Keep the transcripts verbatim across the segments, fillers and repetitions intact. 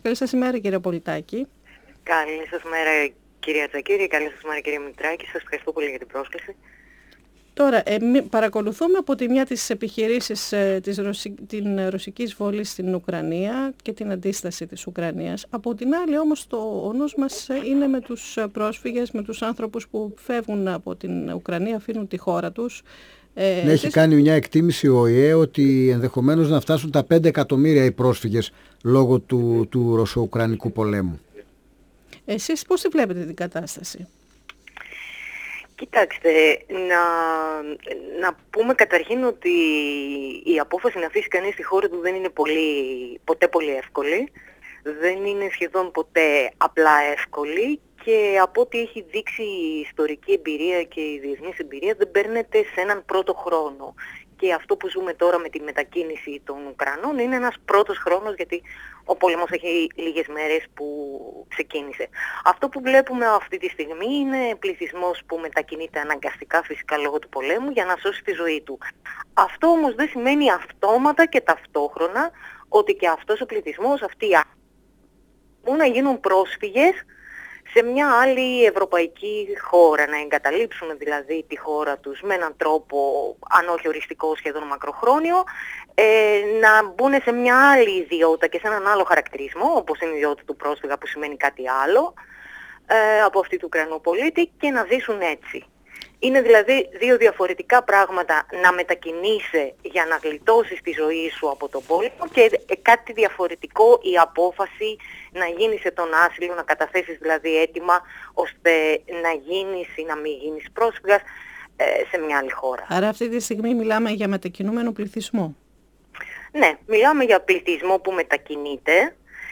Καλή σας ημέρα, κύριε Πολιτάκη. Καλή σας μέρα, κυρία Τσακίρη. Καλή σας μέρα, κύριε Μητράκη. Σας ευχαριστώ πολύ για την πρόσκληση. Τώρα, ε, παρακολουθούμε από τη μια τις επιχειρήσεις ε, της Ρωσι... την ρωσικής βόλη στην Ουκρανία και την αντίσταση της Ουκρανίας. Από την άλλη όμως το ο νους μας είναι με τους πρόσφυγες, με τους άνθρωπους που φεύγουν από την Ουκρανία, αφήνουν τη χώρα τους. Ε, ναι, έχει κάνει μια εκτίμηση ο ΟΗΕ ότι ενδεχομένως να φτάσουν τα πέντε εκατομμύρια οι πρόσφυγες λόγω του, του ρωσο-ουκρανικού πολέμου. Εσείς πώς τη βλέπετε την κατάσταση? Κοιτάξτε, να, να πούμε καταρχήν ότι η απόφαση να αφήσει κανείς τη χώρα του δεν είναι πολύ, ποτέ πολύ εύκολη. Δεν είναι σχεδόν ποτέ απλά εύκολη και από ό,τι έχει δείξει η ιστορική εμπειρία και η διεθνής εμπειρία δεν παίρνεται σε έναν πρώτο χρόνο. Και αυτό που ζούμε τώρα με τη μετακίνηση των Ουκρανών είναι ένας πρώτος χρόνος, γιατί ο πόλεμος έχει λίγες μέρες που ξεκίνησε. Αυτό που βλέπουμε αυτή τη στιγμή είναι πληθυσμός που μετακινείται αναγκαστικά φυσικά λόγω του πολέμου για να σώσει τη ζωή του. Αυτό όμως δεν σημαίνει αυτόματα και ταυτόχρονα ότι και αυτός ο πληθυσμός, αυτοί οι άνθρωποι μπορούν να γίνουν πρόσφυγες σε μια άλλη ευρωπαϊκή χώρα, να εγκαταλείψουν δηλαδή τη χώρα τους με έναν τρόπο, αν όχι οριστικό, σχεδόν μακροχρόνιο, ε, να μπουν σε μια άλλη ιδιότητα και σε έναν άλλο χαρακτηρισμό, όπως είναι η ιδιότητα του πρόσφυγα που σημαίνει κάτι άλλο, ε, από αυτή του Ουκρανού πολίτη, και να ζήσουν έτσι. Είναι δηλαδή δύο διαφορετικά πράγματα να μετακινείσαι για να γλιτώσεις τη ζωή σου από τον πόλεμο και κάτι διαφορετικό η απόφαση να γίνεις σε τον άσυλο, να καταθέσεις δηλαδή αίτημα ώστε να γίνεις ή να μην γίνεις πρόσφυγας ε, σε μια άλλη χώρα. Άρα αυτή τη στιγμή μιλάμε για μετακινούμενο πληθυσμό. Ναι, μιλάμε για πληθυσμό που μετακινείται.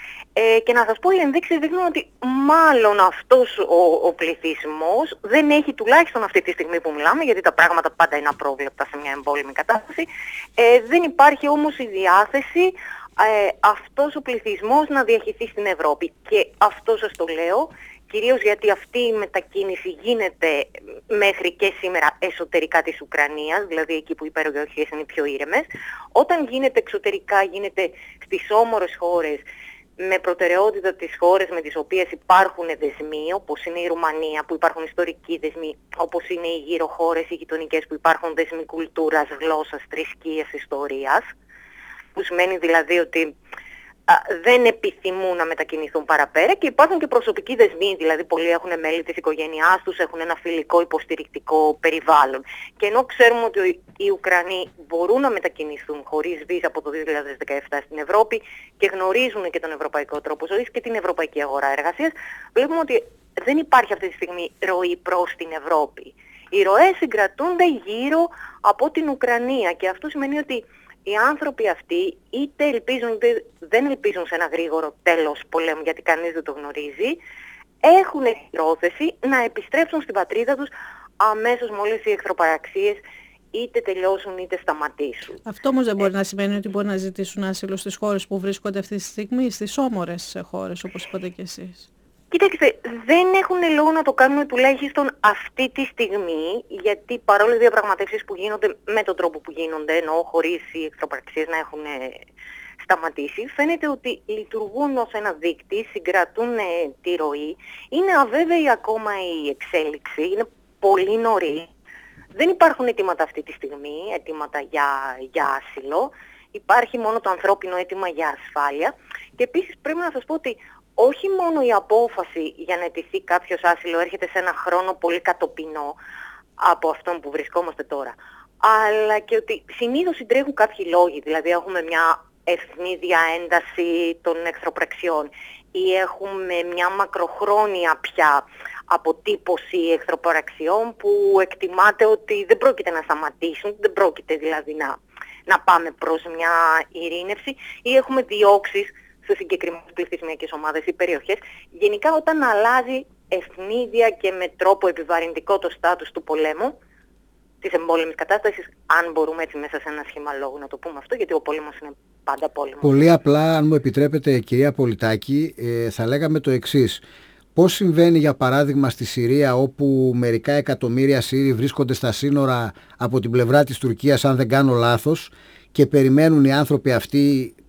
Ε, και να σας πω, οι ενδείξεις δείχνουν ότι μάλλον αυτός ο, ο πληθυσμός δεν έχει, τουλάχιστον αυτή τη στιγμή που μιλάμε, γιατί τα πράγματα πάντα είναι απρόβλεπτα σε μια εμπόλεμη κατάσταση, ε, δεν υπάρχει όμως η διάθεση ε, αυτός ο πληθυσμός να διαχυθεί στην Ευρώπη. Και αυτό σας το λέω, κυρίως γιατί αυτή η μετακίνηση γίνεται μέχρι και σήμερα εσωτερικά της Ουκρανίας, δηλαδή εκεί που οι περιοχές είναι πιο ήρεμες. Όταν γίνεται εξωτερικά, γίνεται στις όμορες χώρες, με προτεραιότητα τις χώρες με τις οποίες υπάρχουν δεσμοί, όπως είναι η Ρουμανία που υπάρχουν ιστορικοί δεσμοί, όπως είναι οι γύρω χώρες, οι γειτονικές που υπάρχουν δεσμοί κουλτούρας, γλώσσας, θρησκείας, ιστορίας, που σημαίνει δηλαδή ότι α, δεν επιθυμούν να μετακινηθούν παραπέρα, και υπάρχουν και προσωπικοί δεσμοί, δηλαδή πολλοί έχουν μέλη της οικογένειάς τους, έχουν ένα φιλικό υποστηρικτικό περιβάλλον. Και ενώ ξέρουμε ότι οι Ουκρανοί μπορούν να μετακινηθούν χωρίς βίζα από το δύο χιλιάδες δεκαεπτά στην Ευρώπη και γνωρίζουν και τον ευρωπαϊκό τρόπο ζωής και την ευρωπαϊκή αγορά εργασίας, βλέπουμε ότι δεν υπάρχει αυτή τη στιγμή ροή προς την Ευρώπη. Οι ροές συγκρατούνται γύρω από την Ουκρανία και αυτό σημαίνει ότι οι άνθρωποι αυτοί είτε ελπίζουν είτε δεν ελπίζουν σε ένα γρήγορο τέλος πολέμου, γιατί κανείς δεν το γνωρίζει, έχουν πρόθεση να επιστρέψουν στην πατρίδα τους αμέσως μόλις οι εχθροπαραξίες είτε τελειώσουν είτε σταματήσουν. Αυτό όμως δεν μπορεί να σημαίνει ότι μπορεί να ζητήσουν άσυλο στις χώρες που βρίσκονται αυτή τη στιγμή, στις όμορες χώρες όπως είπατε και εσείς. Κοιτάξτε, δεν έχουν λόγο να το κάνουμε τουλάχιστον αυτή τη στιγμή, γιατί παρόλο οι διαπραγματεύσεις που γίνονται με τον τρόπο που γίνονται, ενώ χωρίς οι εχθροπραξίες να έχουν σταματήσει, φαίνεται ότι λειτουργούν ως ένα δείκτη, συγκρατούν τη ροή. Είναι αβέβαιη ακόμα η εξέλιξη, είναι πολύ νωρί. Δεν υπάρχουν αιτήματα αυτή τη στιγμή, αιτήματα για, για άσυλο. Υπάρχει μόνο το ανθρώπινο αίτημα για ασφάλεια. Και επίσης πρέπει να σας πω ότι όχι μόνο η απόφαση για να αιτηθεί κάποιος άσυλο έρχεται σε ένα χρόνο πολύ κατοπινό από αυτόν που βρισκόμαστε τώρα, αλλά και ότι συνήθως συντρέχουν κάποιοι λόγοι, δηλαδή έχουμε μια ευνίδια ένταση των εχθροπραξιών ή έχουμε μια μακροχρόνια πια αποτύπωση εχθροπραξιών που εκτιμάται ότι δεν πρόκειται να σταματήσουν, δεν πρόκειται δηλαδή να, να πάμε προς μια ειρήνευση, ή έχουμε διώξεις σε συγκεκριμένες πληθυσμιακές ομάδες ή περιοχές. Γενικά όταν αλλάζει ευνίδια και με τρόπο επιβαρυντικό το στάτους του πολέμου, της εμπόλεμης κατάστασης, αν μπορούμε έτσι μέσα σε ένα σχήμα λόγου να το πούμε αυτό, γιατί ο πόλεμος είναι πάντα πόλεμος. Πολύ απλά, αν μου επιτρέπετε κυρία Πολιτάκη, ε, θα λέγαμε το εξής. Πώς συμβαίνει για παράδειγμα στη Συρία, όπου μερικά εκατομμύρια Σύριοι βρίσκονται στα σύνορα από την πλευρά της Τουρκίας, αν δεν κάνω λάθος, και περιμένουν οι άνθρωποι αυτοί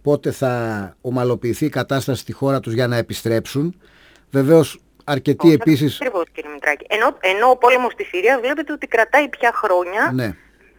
πότε θα ομαλοποιηθεί η κατάσταση στη χώρα τους για να επιστρέψουν. Βεβαίως αρκετοί επίσης... Ακριβώς, κύριε Μητράκη. Ενώ, ενώ ο πόλεμος στη Συρία βλέπετε ότι κρατάει πια χρόνια. Ναι.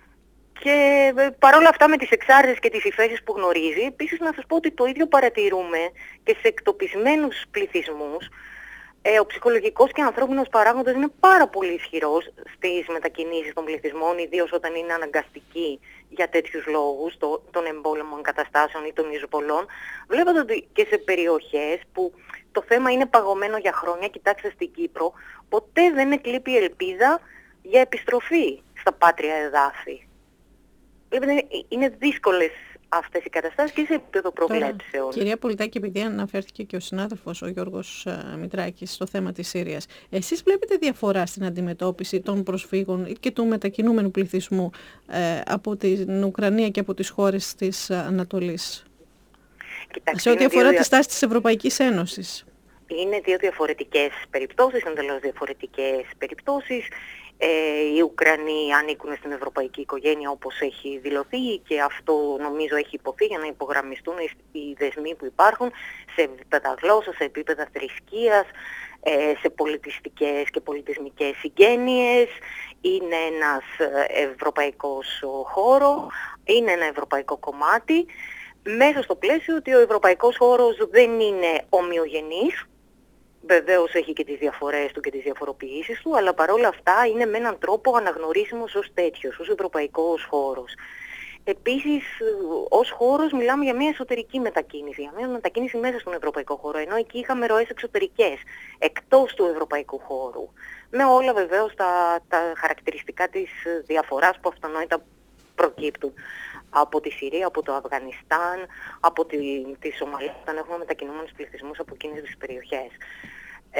Και παρόλα αυτά με τις εξάρτησεις και τις υφέσεις που γνωρίζει, επίσης να σας πω ότι το ίδιο παρατηρούμε και σε εκτοπισμένους πληθυσμούς. Ε, ο ψυχολογικός και ανθρώπινος παράγοντας είναι πάρα πολύ ισχυρός στις μετακινήσεις των πληθυσμών, ιδίως όταν είναι αναγκαστική για τέτοιους λόγους, το, των εμπόλεμων καταστάσεων ή των εισβολών. Βλέπετε ότι και σε περιοχές που το θέμα είναι παγωμένο για χρόνια, κοιτάξτε στην Κύπρο, ποτέ δεν εκλείπει η ελπίδα για επιστροφή στα πάτρια εδάφη. Βλέπετε, είναι δύσκολες αυτές οι καταστάσεις και σε επίπεδο προβλέψεων. Κυρία Πολιτάκη, επειδή αναφέρθηκε και ο συνάδελφος ο Γιώργος uh, Μητράκης στο θέμα της Συρίας, εσείς βλέπετε διαφορά στην αντιμετώπιση των προσφύγων και του μετακινούμενου πληθυσμού uh, από την Ουκρανία και από τις χώρες της uh, Ανατολής, Κοιτάξτε, σε ό,τι αφορά δύο... τη στάση της Ευρωπαϊκής Ένωσης? Είναι δύο διαφορετικές περιπτώσεις, εντελώς διαφορετικές περιπτώσεις. Ε, οι Ουκρανοί ανήκουν στην ευρωπαϊκή οικογένεια όπως έχει δηλωθεί και αυτό νομίζω έχει υποθεί για να υπογραμμιστούν οι δεσμοί που υπάρχουν σε επίπεδα γλώσσας, σε επίπεδα θρησκείας, ε, σε πολιτιστικές και πολιτισμικές συγγένειες. Είναι ένας ευρωπαϊκός χώρο, είναι ένα ευρωπαϊκό κομμάτι, μέσα στο πλαίσιο ότι ο ευρωπαϊκός χώρος δεν είναι ομοιογενής. Βεβαίως έχει και τις διαφορές του και τις διαφοροποιήσεις του, αλλά παρόλα αυτά είναι με έναν τρόπο αναγνωρίσιμος ως τέτοιος, ως ευρωπαϊκός χώρος. Επίσης, ως χώρος μιλάμε για μια εσωτερική μετακίνηση, για μια μετακίνηση μέσα στον ευρωπαϊκό χώρο, ενώ εκεί είχαμε ροές εξωτερικές, εκτός του ευρωπαϊκού χώρου. Με όλα βεβαίως τα, τα χαρακτηριστικά της διαφοράς που αυτονόητα προκύπτουν. Από τη Συρία, από το Αφγανιστάν, από τη, τη Σομαλία, όταν έχουμε μετακινούμενους πληθυσμούς από εκείνες τις περιοχές. Ε,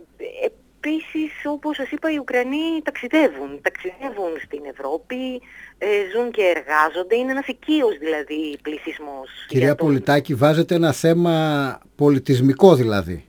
επίσης, όπως σας είπα, οι Ουκρανοί ταξιδεύουν. Ταξιδεύουν στην Ευρώπη, ε, ζουν και εργάζονται. Είναι ένας οικείος δηλαδή πληθυσμός. Κυρία τον... Πολιτάκη, βάζετε ένα θέμα πολιτισμικό δηλαδή.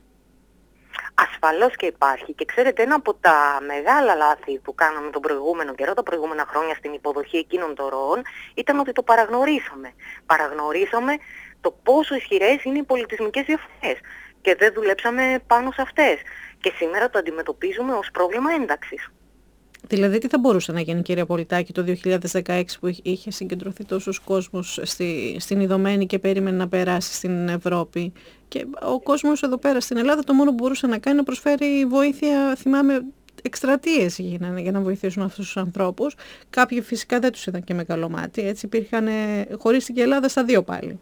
Ασφαλώς και υπάρχει. Και ξέρετε, ένα από τα μεγάλα λάθη που κάναμε τον προηγούμενο καιρό, τα προηγούμενα χρόνια στην υποδοχή εκείνων των ροών, ήταν ότι το παραγνωρίσαμε. Παραγνωρίσαμε το πόσο ισχυρές είναι οι πολιτισμικές διαφορές και δεν δουλέψαμε πάνω σε αυτές. Και σήμερα το αντιμετωπίζουμε ως πρόβλημα ένταξης. Δηλαδή τι θα μπορούσε να γίνει, κυρία Πολιτάκη, το δύο χιλιάδες δεκαέξι που είχε συγκεντρωθεί τόσος κόσμος στη, στην Ιδωμένη και περίμενε να περάσει στην Ευρώπη, και ο κόσμος εδώ πέρα στην Ελλάδα το μόνο που μπορούσε να κάνει να προσφέρει βοήθεια, θυμάμαι, εκστρατείες γίνανε για να βοηθήσουν αυτούς τους ανθρώπους. Κάποιοι φυσικά δεν τους είδαν και με καλό μάτι, έτσι υπήρχαν, χωρίστηκε η Ελλάδα στα δύο πάλι.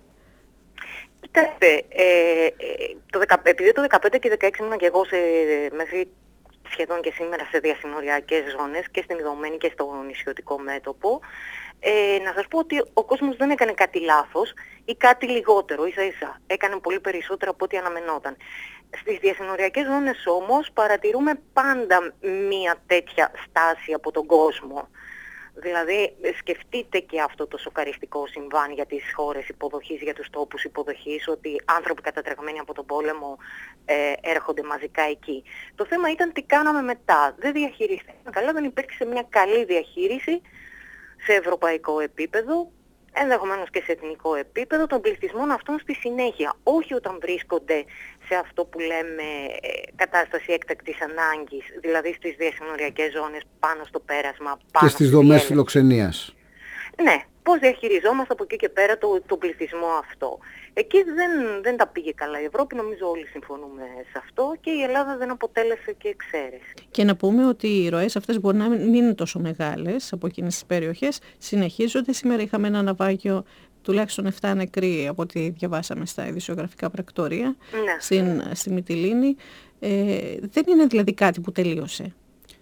Κοιτάξτε, ε, το, επειδή το δεκαπέντε και δεκαέξι ήμουν και εγώ σε, μέχρι σχεδόν και σήμερα σε διασυνοριακές ζώνες και στην Ιδωμένη και στο νησιωτικό μέτωπο, ε, να σας πω ότι ο κόσμος δεν έκανε κάτι λάθος ή κάτι λιγότερο, ίσα ίσα. Έκανε πολύ περισσότερο από ό,τι αναμενόταν. Στις διασυνοριακές ζώνες όμως παρατηρούμε πάντα μία τέτοια στάση από τον κόσμο. Δηλαδή σκεφτείτε και αυτό το σοκαριστικό συμβάν για τις χώρες υποδοχής, για τους τόπους υποδοχής, ότι άνθρωποι κατατρεγμένοι από τον πόλεμο ε, έρχονται μαζικά εκεί. Το θέμα ήταν τι κάναμε μετά. Δεν διαχειριστήκαμε καλά, δεν υπήρξε μια καλή διαχείριση σε ευρωπαϊκό επίπεδο, ενδεχομένως και σε εθνικό επίπεδο, των πληθυσμών αυτών στη συνέχεια. Όχι όταν βρίσκονται σε αυτό που λέμε ε, κατάσταση έκτακτης ανάγκης, δηλαδή στις διασυνοριακές ζώνες, πάνω στο πέρασμα, πάνω και στις δομές φιλοξενίας. Ναι, πώς διαχειριζόμαστε από εκεί και πέρα το, το πληθυσμό αυτό. Εκεί δεν, δεν τα πήγε καλά η Ευρώπη, νομίζω όλοι συμφωνούμε σε αυτό, και η Ελλάδα δεν αποτέλεσε και εξαίρεση. Και να πούμε ότι οι ροές αυτές μπορεί να μην είναι τόσο μεγάλες από εκείνες τις περιοχές, συνεχίζονται. Σήμερα είχαμε ένα ναυάγιο, τουλάχιστον επτά νεκροί από ό,τι διαβάσαμε στα ειδησιογραφικά πρακτορία, ναι, στην, στη Μυτιλήνη. Ε, δεν είναι δηλαδή κάτι που τελείωσε.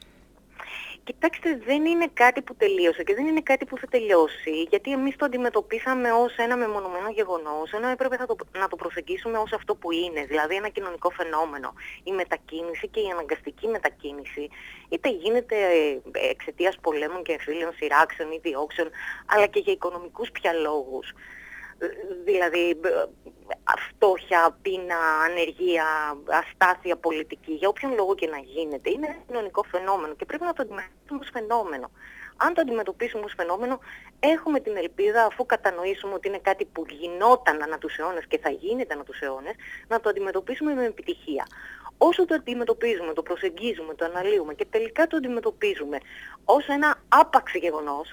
Κοιτάξτε, δεν είναι κάτι που τελείωσε και δεν είναι κάτι που θα τελειώσει, γιατί εμείς το αντιμετωπίσαμε ως ένα μεμονωμένο γεγονός, ενώ έπρεπε το, να το προσεγγίσουμε ως αυτό που είναι, δηλαδή ένα κοινωνικό φαινόμενο. Η μετακίνηση και η αναγκαστική μετακίνηση, είτε γίνεται εξαιτίας πολέμων και εμφύλιων σειράξεων ή διώξεων, αλλά και για οικονομικούς πια λόγους. Δηλαδή φτώχεια, πείνα, ανεργία, αστάθεια πολιτική, για όποιον λόγο και να γίνεται, είναι ένα κοινωνικό φαινόμενο και πρέπει να το αντιμετωπίσουμε ως φαινόμενο. Αν το αντιμετωπίσουμε ως φαινόμενο, έχουμε την ελπίδα, αφού κατανοήσουμε ότι είναι κάτι που γινόταν ανά τους αιώνες και θα γίνεται ανά τους αιώνες, να το αντιμετωπίσουμε με επιτυχία. Όσο το αντιμετωπίζουμε, το προσεγγίζουμε, το αναλύουμε και τελικά το αντιμετωπίζουμε ως ένα άπαξ γεγονός,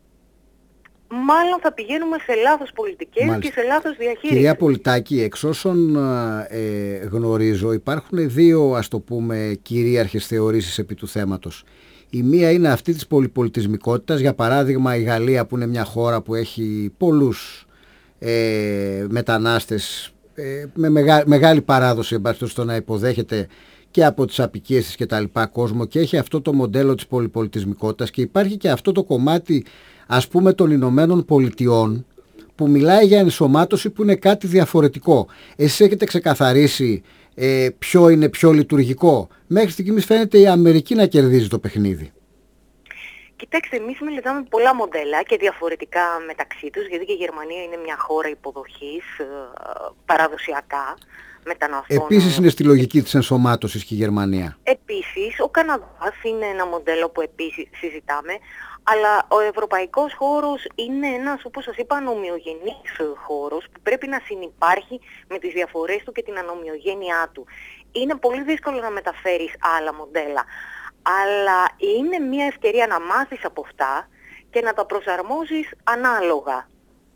μάλλον θα πηγαίνουμε σε λάθος πολιτικές. Μάλιστα. Και σε λάθος διαχείριση. Κυρία Πολιτάκη, εξ όσων ε, γνωρίζω, υπάρχουν δύο, ας το πούμε, κυρίαρχες θεωρήσεις επί του θέματος. Η μία είναι αυτή της πολυπολιτισμικότητας. Για παράδειγμα, η Γαλλία, που είναι μια χώρα που έχει πολλούς ε, μετανάστες ε, με μεγά, μεγάλη παράδοση εμπάσχετος στο να υποδέχεται και από τις απικίες της και τα λοιπά κόσμο, και έχει αυτό το μοντέλο της πολυπολιτισμικότητας, και υπάρχει και αυτό το κομμάτι, ας πούμε, των Ηνωμένων Πολιτειών, που μιλάει για ενσωμάτωση, που είναι κάτι διαφορετικό. Εσείς έχετε ξεκαθαρίσει ε, ποιο είναι πιο λειτουργικό? Μέχρι στιγμής φαίνεται η Αμερική να κερδίζει το παιχνίδι. Κοιτάξτε, εμείς μελετάμε πολλά μοντέλα και διαφορετικά μεταξύ τους, γιατί και η Γερμανία είναι μια χώρα υποδοχής ε, παραδοσιακά μεταναστών. Επίσης είναι στη λογική της ενσωμάτωσης και η Γερμανία. Επίσης, ο Καναδάς είναι ένα μοντέλο που επίσης συζητάμε, αλλά ο ευρωπαϊκός χώρος είναι ένας, όπως σας είπα, ανομοιογενής χώρος που πρέπει να συνυπάρχει με τις διαφορές του και την ανομοιογένειά του. Είναι πολύ δύσκολο να μεταφέρεις άλλα μοντέλα, αλλά είναι μια ευκαιρία να μάθεις από αυτά και να τα προσαρμόζεις ανάλογα.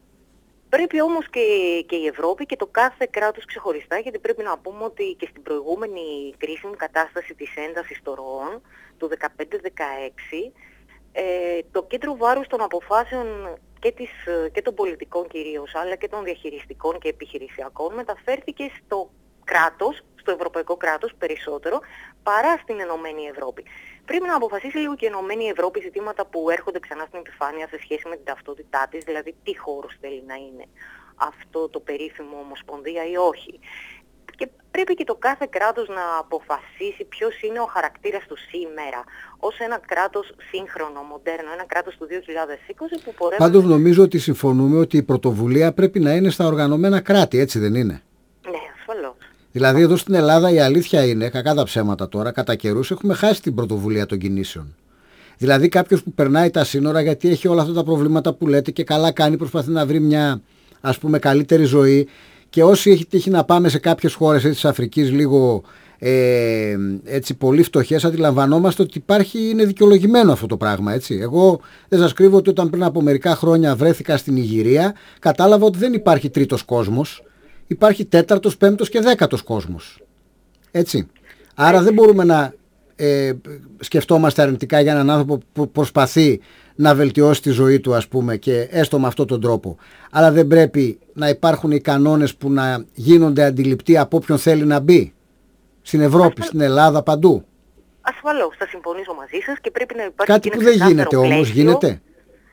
Πρέπει όμως και, και η Ευρώπη και το κάθε κράτος ξεχωριστά, γιατί πρέπει να πούμε ότι και στην προηγούμενη κρίσιμη κατάσταση της έντασης των ροών του δεκαπέντε δεκαέξι, ε, το κέντρο βάρους των αποφάσεων και, της, και των πολιτικών κυρίως, αλλά και των διαχειριστικών και επιχειρησιακών, μεταφέρθηκε στο κράτος, στο ευρωπαϊκό κράτος περισσότερο, παρά στην Ενωμένη Ευρώπη. Πρέπει να αποφασίσει λίγο και η Ενωμένη Ευρώπη ζητήματα που έρχονται ξανά στην επιφάνεια σε σχέση με την ταυτότητά της, δηλαδή τι χώρος θέλει να είναι αυτό το περίφημο ομοσπονδία ή όχι. Και πρέπει και το κάθε κράτος να αποφασίσει ποιος είναι ο χαρακτήρας του σήμερα, ως ένα κράτος σύγχρονο, μοντέρνο, ένα κράτος του δύο χιλιάδες είκοσι που πορεύει... Πάντως νομίζω ότι συμφωνούμε ότι η πρωτοβουλία πρέπει να είναι στα οργανωμένα κράτη, έτσι δεν είναι? Ναι, ασφαλώς. Δηλαδή εδώ στην Ελλάδα η αλήθεια είναι, κακά τα ψέματα τώρα, κατά καιρούς έχουμε χάσει την πρωτοβουλία των κινήσεων. Δηλαδή κάποιος που περνάει τα σύνορα, γιατί έχει όλα αυτά τα προβλήματα που λέτε και καλά κάνει, προσπαθεί να βρει μια, ας πούμε, καλύτερη ζωή, και όσοι έχει τύχει να πάμε σε κάποιες χώρες έτσι, της Αφρικής λίγο ε, έτσι, πολύ φτωχές, αντιλαμβανόμαστε ότι υπάρχει, είναι δικαιολογημένο αυτό το πράγμα, έτσι. Εγώ δεν σας κρύβω ότι όταν πριν από μερικά χρόνια βρέθηκα στην Ιγυρία, κατάλαβα ότι δεν υπάρχει τρίτος κόσμος. Υπάρχει τέταρτος, πέμπτος και δέκατος κόσμος. Έτσι. Άρα δεν μπορούμε να ε, σκεφτόμαστε αρνητικά για έναν άνθρωπο που προσπαθεί να βελτιώσει τη ζωή του, ας πούμε, και έστω με αυτόν τον τρόπο. Αλλά δεν πρέπει να υπάρχουν οι κανόνες που να γίνονται αντιληπτοί από όποιον θέλει να μπει. Στην Ευρώπη, Ασφαλώς. Στην Ελλάδα, παντού. Ασφαλώς, θα συμφωνήσω μαζί σας και πρέπει να υπάρχει... Κάτι που δεν γίνεται όμως, πλαίσιο. Γίνεται.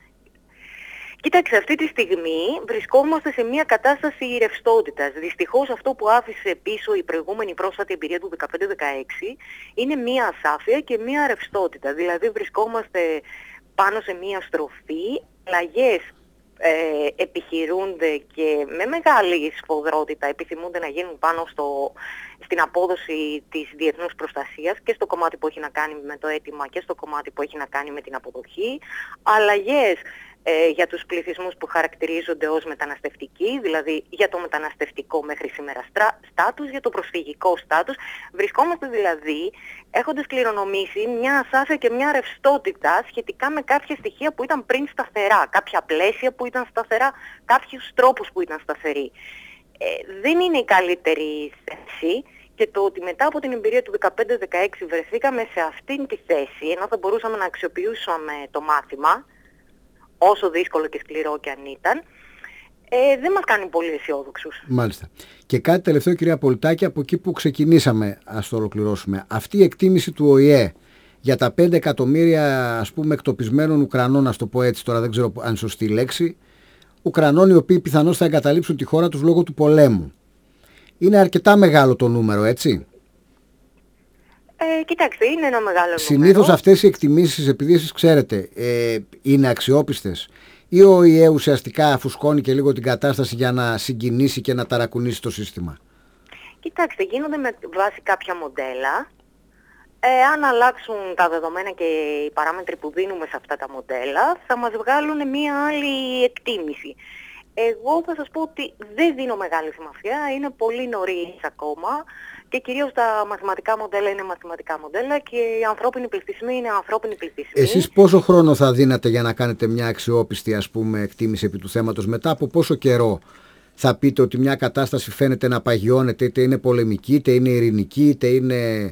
Κοίταξε, αυτή τη στιγμή βρισκόμαστε σε μια κατάσταση ρευστότητας. Δυστυχώς αυτό που άφησε πίσω η προηγούμενη πρόσφατη εμπειρία του δεκαπέντε δεκαέξι είναι μια ασάφεια και μια ρευστότητα. Δηλαδή βρισκόμαστε πάνω σε μια στροφή, αλλαγές ε, επιχειρούνται και με μεγάλη σφοδρότητα επιθυμούνται να γίνουν πάνω στο, στην απόδοση της διεθνούς προστασίας και στο κομμάτι που έχει να κάνει με το αίτημα και στο κομμάτι που έχει να κάνει με την αποδοχή. Αλλαγές ε, για τους πληθυσμούς που χαρακτηρίζονται ως μεταναστευτικοί, δηλαδή για το μεταναστευτικό μέχρι σήμερα στάτους, για το προσφυγικό στάτους. Βρισκόμαστε δηλαδή έχοντας κληρονομήσει μια ασάφεια και μια ρευστότητα σχετικά με κάποια στοιχεία που ήταν πριν σταθερά, κάποια πλαίσια που ήταν σταθερά, κάποιους τρόπους που ήταν σταθεροί. Ε, δεν είναι η καλύτερη θέση. Και το ότι μετά από την εμπειρία του δεκαπέντε δεκαέξι βρεθήκαμε σε αυτήν τη θέση, ενώ θα μπορούσαμε να αξιοποιήσουμε το μάθημα, όσο δύσκολο και σκληρό και αν ήταν, ε, δεν μας κάνει πολύ αισιόδοξους. Μάλιστα. Και κάτι τελευταίο, κυρία Πολιτάκη, από εκεί που ξεκινήσαμε, ας το ολοκληρώσουμε. Αυτή η εκτίμηση του Ο Η Ε για τα πέντε εκατομμύρια, ας πούμε, εκτοπισμένων Ουκρανών, ας το πω έτσι τώρα, δεν ξέρω αν σωστή η λέξη, Ουκρανών οι οποίοι πιθανώς θα εγκαταλείψουν τη χώρα τους λόγω του πολέμου. Είναι αρκετά μεγάλο το νούμερο, έτσι? Ε, κοιτάξτε, είναι ένα μεγάλο νούμερο. Συνήθως αυτές οι εκτιμήσεις, επειδή εσείς ξέρετε, ε, είναι αξιόπιστες, ή ο Ο Η Ε ουσιαστικά φουσκώνει και λίγο την κατάσταση για να συγκινήσει και να ταρακουνήσει το σύστημα? Κοιτάξτε, γίνονται με βάση κάποια μοντέλα Ε, αν αλλάξουν τα δεδομένα και οι παράμετροι που δίνουμε σε αυτά τα μοντέλα, θα μας βγάλουν μία άλλη εκτίμηση. Εγώ θα σας πω ότι δεν δίνω μεγάλη σημασία, είναι πολύ νωρίς ακόμα και κυρίως τα μαθηματικά μοντέλα είναι μαθηματικά μοντέλα και οι ανθρώπινοι πληθυσμοί είναι ανθρώπινοι πληθυσμοί. Εσείς πόσο χρόνο θα δίνατε για να κάνετε μια αξιόπιστη, ας πούμε, εκτίμηση επί του θέματος? Μετά από πόσο καιρό θα πείτε ότι μια κατάσταση φαίνεται να παγιώνεται, είτε είναι πολεμική, είτε είναι ειρηνική, είτε είναι,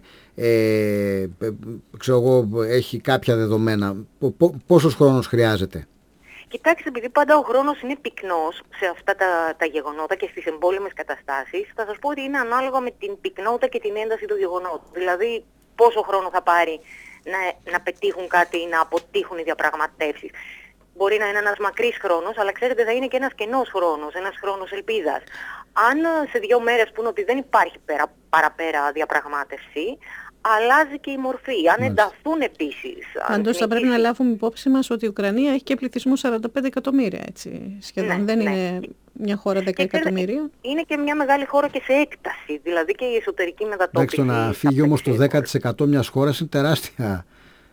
ε, ξέρω εγώ, έχει κάποια δεδομένα? Πόσος χρόνος χρειάζεται? Κοιτάξτε, επειδή πάντα ο χρόνος είναι πυκνός σε αυτά τα, τα γεγονότα και στις εμπόλεμες καταστάσεις, θα σας πω ότι είναι ανάλογα με την πυκνότητα και την ένταση του γεγονότου. Δηλαδή, πόσο χρόνο θα πάρει να, να πετύχουν κάτι ή να αποτύχουν οι διαπραγματεύσεις. Μπορεί να είναι ένας μακρύς χρόνος, αλλά ξέρετε θα είναι και ένας κενός χρόνος, ένας χρόνος ελπίδας. Αν σε δύο μέρες πούνε ότι δεν υπάρχει πέρα, παραπέρα διαπραγμάτευση, αλλάζει και η μορφή. Αν ενταθούν επίσης... Πάντως θα πρέπει να λάβουμε υπόψη μας ότι η Ουκρανία έχει και πληθυσμό σαράντα πέντε εκατομμύρια, έτσι, σχεδόν. Ναι, δεν ναι. είναι μια χώρα δέκα εκατομμύρια. Είναι και μια μεγάλη χώρα και σε έκταση, δηλαδή και η εσωτερική μετατόπιση. Εντάξει, το να φύγει όμως το δέκα τοις εκατό μιας χώρας είναι τεράστια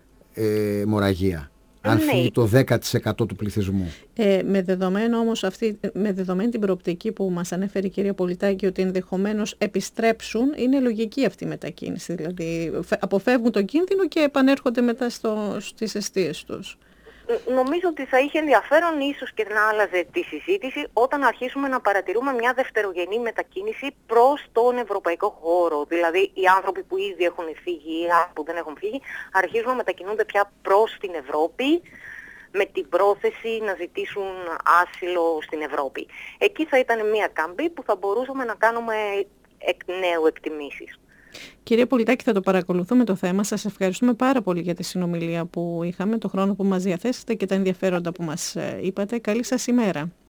ε, μοραγία. Αν ναι. φύγει το δέκα τοις εκατό του πληθυσμού. Ε, με δεδομένο όμως αυτή, με δεδομένη την προοπτική που μας ανέφερε η κυρία Πολιτάκη ότι ενδεχομένως επιστρέψουν, είναι λογική αυτή η μετακίνηση. Δηλαδή αποφεύγουν τον κίνδυνο και επανέρχονται μετά στο, στις εστίες τους. Νομίζω ότι θα είχε ενδιαφέρον ίσως και να άλλαζε τη συζήτηση όταν αρχίσουμε να παρατηρούμε μια δευτερογενή μετακίνηση προς τον ευρωπαϊκό χώρο. Δηλαδή οι άνθρωποι που ήδη έχουν φύγει ή που δεν έχουν φύγει αρχίζουν να μετακινούνται πια προς την Ευρώπη με την πρόθεση να ζητήσουν άσυλο στην Ευρώπη. Εκεί θα ήταν μια καμπή που θα μπορούσαμε να κάνουμε εκ νέου εκτιμήσεις. Κύριε Πολιτάκη, θα το παρακολουθούμε το θέμα. Σας ευχαριστούμε πάρα πολύ για τη συνομιλία που είχαμε, το χρόνο που μας διαθέσετε και τα ενδιαφέροντα που μας είπατε. Καλή σας ημέρα.